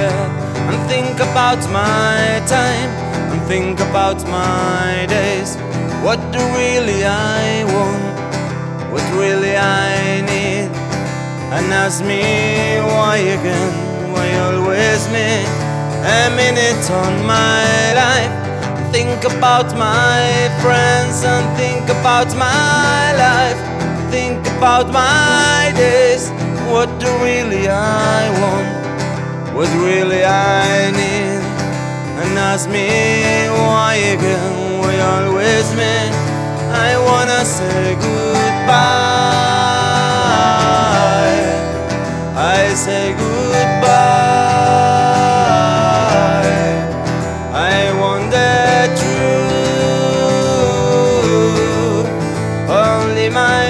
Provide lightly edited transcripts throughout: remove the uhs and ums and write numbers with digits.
bed and think about my time and think about my days. What do really I want? What really I need? And ask me why again, why always me? A minute on my life. Think about my friends and think about my life. Think about my days. What do really I want? What really I need? And ask me why again, why always me? I wanna say goodbye. I say goodbye. I want the truth, only my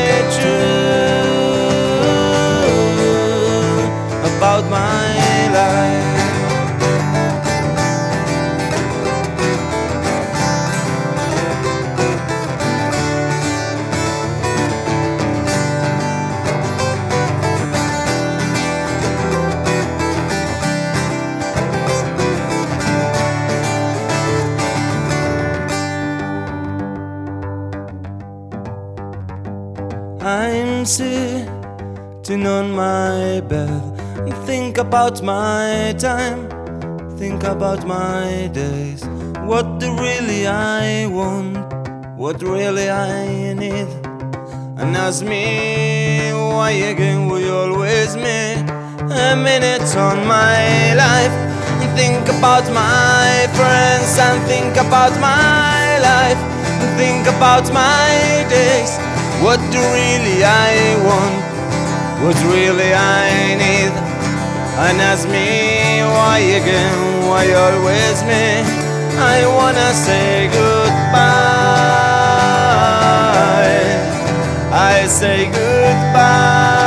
truth about my life. I'm sitting on my bed and think about my time, think about my days. What do really I want? What really I need? And ask me why again we always me? A minute on my life and think about my friends and think about my life and think about my days. What do really I want? What really I need? And ask me why again, why always me? I wanna say goodbye. I say goodbye.